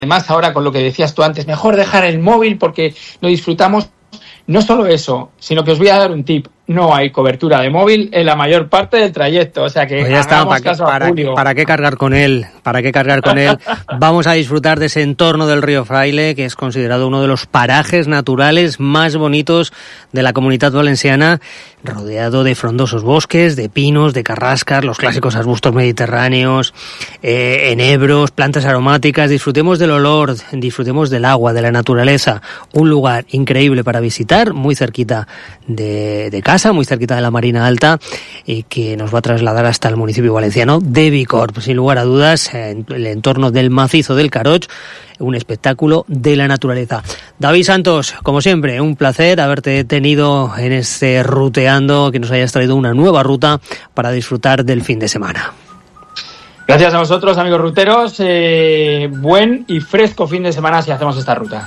Además, ahora con lo que decías tú antes, mejor dejar el móvil porque lo disfrutamos. No solo eso, sino que os voy a dar un tip. No hay cobertura de móvil en la mayor parte del trayecto, o sea que pues ya está, ¿para qué cargar con él? ¿Para qué cargar con él? Vamos a disfrutar de ese entorno del río Fraile, que es considerado uno de los parajes naturales más bonitos de la Comunitat Valenciana, rodeado de frondosos bosques, de pinos, de carrascas, los clásicos arbustos mediterráneos, enebros, plantas aromáticas. Disfrutemos del olor, disfrutemos del agua, de la naturaleza. Un lugar increíble para visitar, muy cerquita de casa, muy cerquita de la Marina Alta, y que nos va a trasladar hasta el municipio valenciano de Bicorb. Sin lugar a dudas, en el entorno del macizo del Caroch, un espectáculo de la naturaleza. David Santos, como siempre, un placer haberte tenido en este ruteando, que nos hayas traído una nueva ruta para disfrutar del fin de semana. Gracias a vosotros, amigos ruteros. Buen y fresco fin de semana si hacemos esta ruta.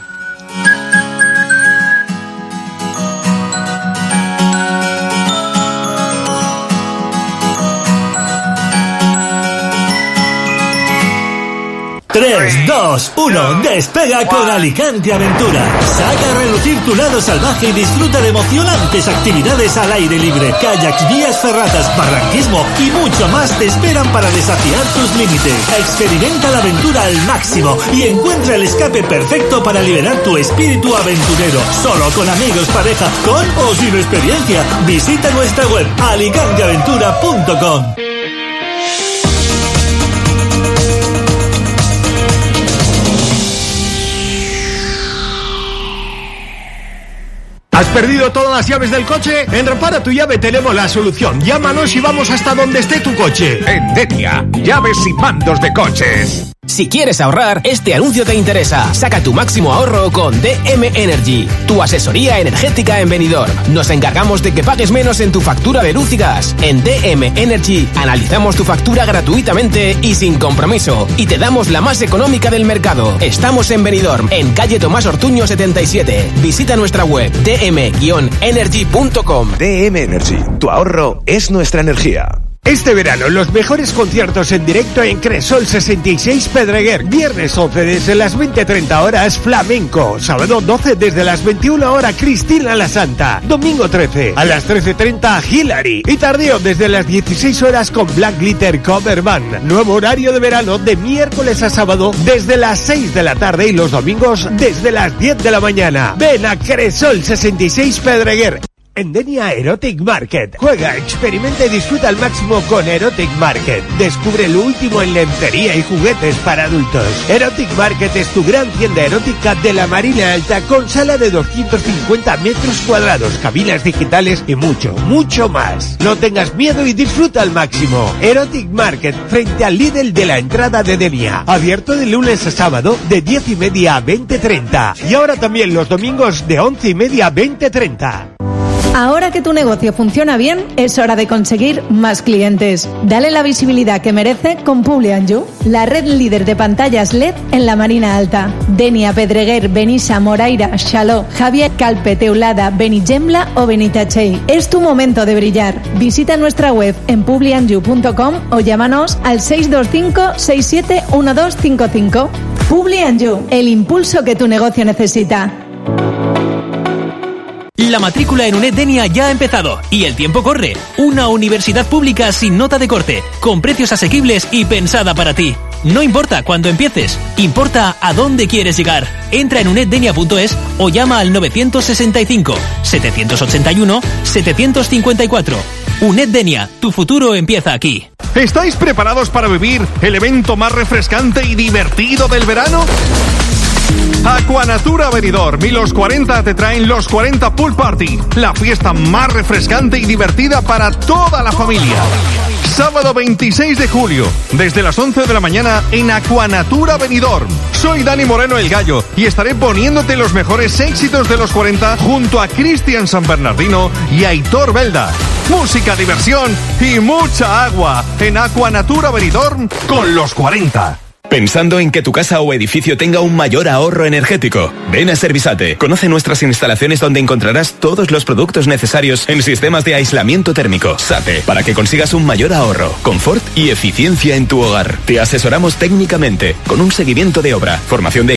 Tres, 2, 1, despega con Alicante Aventura. Saca a relucir tu lado salvaje y disfruta de emocionantes actividades al aire libre. Kayaks, vías ferratas, barranquismo y mucho más te esperan para desafiar tus límites. Experimenta la aventura al máximo y encuentra el escape perfecto para liberar tu espíritu aventurero. Solo con amigos, pareja, con o sin experiencia. Visita nuestra web alicanteaventura.com. ¿Has perdido todas las llaves del coche? En Repara tu Llave tenemos la solución. Llámanos y vamos hasta donde esté tu coche. En Denia, llaves y mandos de coches. Si quieres ahorrar, este anuncio te interesa. Saca tu máximo ahorro con DM Energy, tu asesoría energética en Benidorm. Nos encargamos de que pagues menos en tu factura de luz y gas. En DM Energy analizamos tu factura gratuitamente y sin compromiso, y te damos la más económica del mercado. Estamos en Benidorm, en calle Tomás Ortuño 77. Visita nuestra web dm-energy.com. DM Energy, tu ahorro es nuestra energía. Este verano, los mejores conciertos en directo en Cresol 66 Pedreguer. Viernes 11 desde las 20:30 horas, Flamenco. Sábado 12 desde las 21 horas, Cristina la Santa. Domingo 13 a las 13:30, Hillary. Y tardeo desde las 16 horas con Black Glitter Cover Band. Nuevo horario de verano de miércoles a sábado desde las 6 de la tarde y los domingos desde las 10 de la mañana. Ven a Cresol 66 Pedreguer. En Denia Erotic Market. Juega, experimenta y disfruta al máximo con Erotic Market. Descubre lo último en lencería y juguetes para adultos. Erotic Market es tu gran tienda erótica de la Marina Alta con sala de 250 metros cuadrados, cabinas digitales y mucho, mucho más. No tengas miedo y disfruta al máximo. Erotic Market, frente al Lidl de la entrada de Denia. Abierto de lunes a sábado de 10:30 a 20:30. Y ahora también los domingos de 11:30 a 20:30. Ahora que tu negocio funciona bien, es hora de conseguir más clientes. Dale la visibilidad que merece con Publi&You, la red líder de pantallas LED en la Marina Alta. Denia, Pedreguer, Benissa, Moraira, Xaló, Javier, Calpe, Teulada, Benigembla o Benitachell. Es tu momento de brillar. Visita nuestra web en publiandyou.com o llámanos al 625 67 1255. Publi&You, el impulso que tu negocio necesita. La matrícula en UNED Denia ya ha empezado y el tiempo corre. Una universidad pública sin nota de corte, con precios asequibles y pensada para ti. No importa cuándo empieces, importa a dónde quieres llegar. Entra en uneddenia.es o llama al 965 781 754. UNED Denia, tu futuro empieza aquí. ¿Estáis preparados para vivir el evento más refrescante y divertido del verano? Aquanatura Benidorm y los 40 te traen los 40 Pool Party, la fiesta más refrescante y divertida para toda la familia. Sábado 26 de julio, desde las 11 de la mañana en Aquanatura Benidorm. Soy Dani Moreno el Gallo y estaré poniéndote los mejores éxitos de los 40 junto a Cristian San Bernardino y Aitor Belda. Música, diversión y mucha agua en Aquanatura Benidorm con los 40. ¿Pensando en que tu casa o edificio tenga un mayor ahorro energético? Ven a Servisate. Conoce nuestras instalaciones donde encontrarás todos los productos necesarios en sistemas de aislamiento térmico. SATE, para que consigas un mayor ahorro, confort y eficiencia en tu hogar. Te asesoramos técnicamente, con un seguimiento de obra, formación de